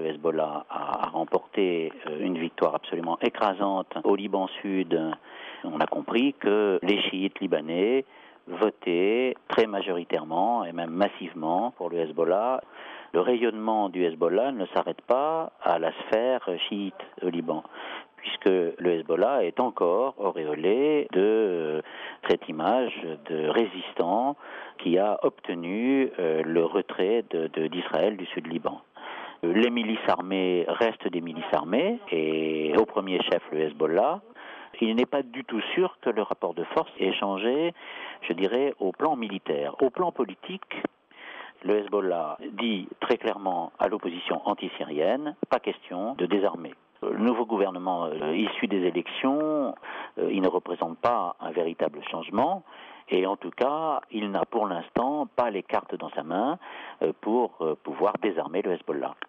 Hezbollah a remporté une victoire absolument écrasante au Liban Sud, on a compris que les chiites libanais votaient très majoritairement et même massivement pour le Hezbollah. Le rayonnement du Hezbollah ne s'arrête pas à la sphère chiite au Liban, puisque le Hezbollah est encore auréolé de cette image de résistant qui a obtenu le retrait d'Israël du sud Liban. Les milices armées restent des milices armées, et au premier chef le Hezbollah. Il n'est pas du tout sûr que le rapport de force ait changé, je dirais, au plan militaire. Au plan politique, le Hezbollah dit très clairement à l'opposition anti-syrienne, pas question de désarmer. Le nouveau gouvernement issu des élections, il ne représente pas un véritable changement, et en tout cas, il n'a pour l'instant pas les cartes dans sa main pour pouvoir désarmer le Hezbollah.